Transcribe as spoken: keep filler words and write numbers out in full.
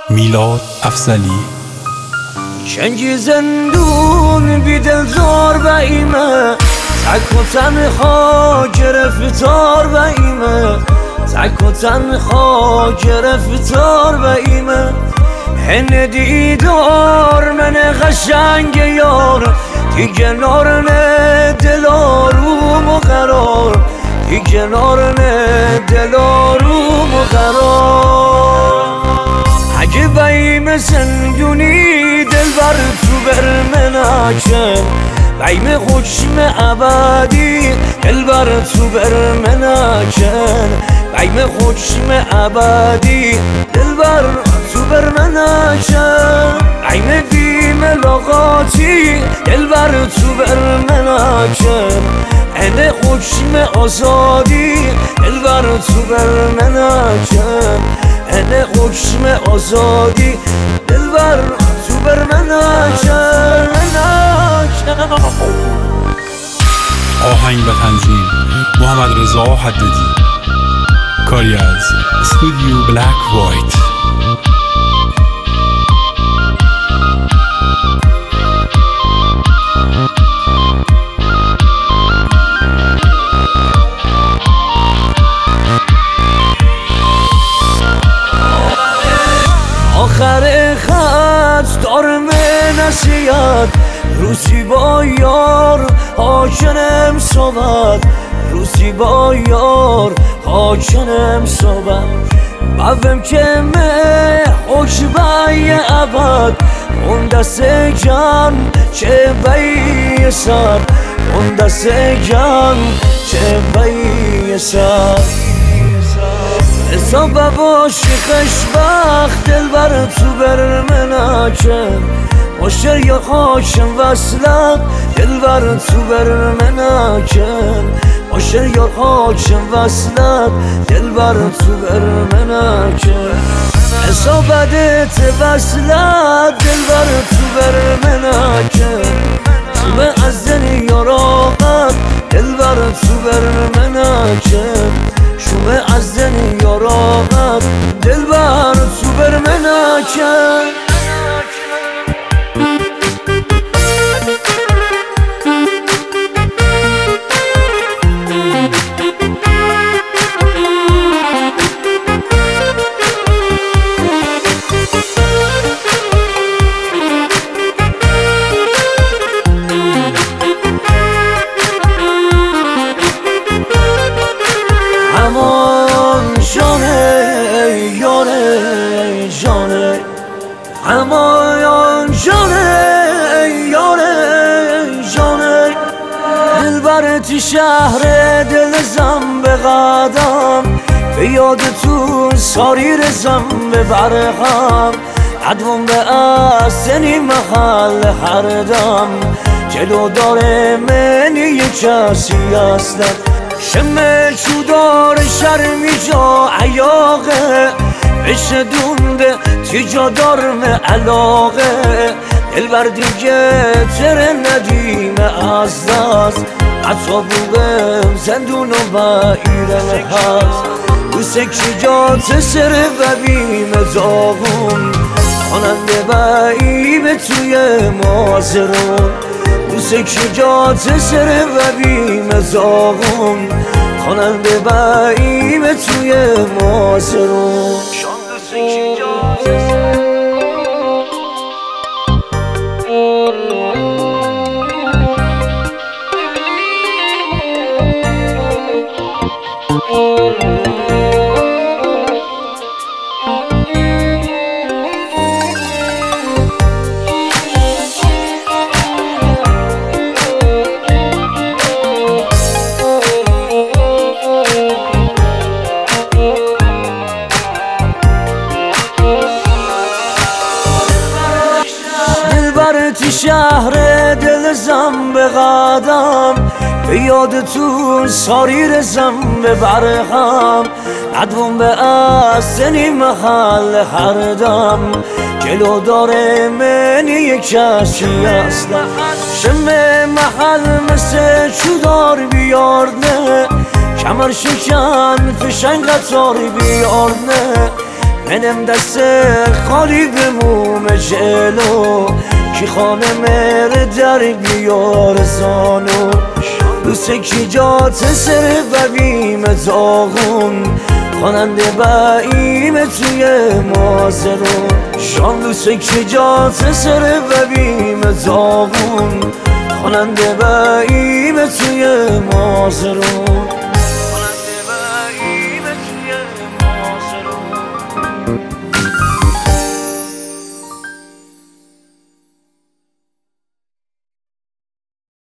میلاد افضلی. شنگ زندون بی دلدار و ایمه، تک و تنها گرفتار و ایمه، تک و تنها گرفتار و ایمه. هن دیدار من قشنگ یار، دیگه نار نه دل آروم و قرار، دیگه نار نه دل آروم و قرار. اگه بیم زندونی دل بر تو بر مناکن، بیم حکم ابدی دل بر تو بر مناکن، بیم حکم ابدی دل بر تو بر مناکن، بیم بی ملاقاتی دل بر تو بر مناکن، این حکم آزادی دل بر تو بر مناکن، این حکم آزادی دل بر تو بر مناکن. آهنگ و تنظیم محمد رضا حدادی. کاری از استودیو بلک وایت. آخر خط دارم نصیحت، روزی با یار حاکنم صحبت، روزی با یار حاکنم صحبت. بفهم که مه حکمه ابد، اون دست جان چه بی سر، اون دست جان چه بی سر. حساب باشی خوشبخت دل بر تو بر مناکن، مشتر یا خاشم وصلت دل بر تو بر مناکن، مشتر یا خاشم وصلت دل بر تو بر مناکن. حساب بدت وصلت دل بر تو بر مناکن، تو از دنی یا راقت دل بر تو بر مناکن، شومه از دنی یا راقت دل بر تو بر مناکن. همان جانه یاره جانه، دل برتی شهر دل زم به قدم، به یاد تو ساری رزم به برقم، عدوم به اصنی محل هر دم، جلو داره منی یه کسی اصلا، شمه چودار شرمی جا عیاقه، بشه دونده تیجا دارم علاقه، دل بر دیگه تر ندیم از دست، حتی بوغم زندون و بایرم هست، دوسته کی جات سر و بیم داغون، خواننده باییم توی مازرون، دوسته کی جات سر و بیم داغون، خواننده باییم توی مازرون. برتی شهر دل زم به قدم، به یاد تو ساری رزم به برقم، عدوم به اصنی محل هر دم، جلو داره منی یک کسی اصلا، شمه محل مثل چودار بیارنه، کمر شکن فشنگ قطار بیارنه، من دلم دست خالی بموم جلو کی خانه مر در بیار زانو دوست کی جات سر قویم داغون خواننده بعیم توی مازرون شام دوست کی جات سر قویم داغون خواننده بعیم توی مازرون